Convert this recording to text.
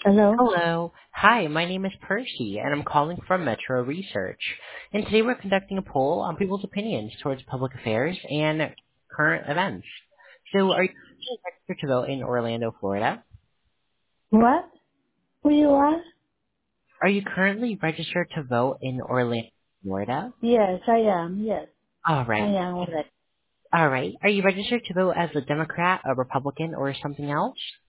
Hello? Hello. Hi, my name is Percy, and I'm calling from Metro Research. And today we're conducting a poll on people's opinions towards public affairs and current events. So, are you registered to vote in Orlando, Florida? What? Who you are? Are you currently registered to vote in Orlando, Florida? Yes, I am. Yes, All I right. am. Already. All right. Are you registered to vote as a Democrat, a Republican, or something else?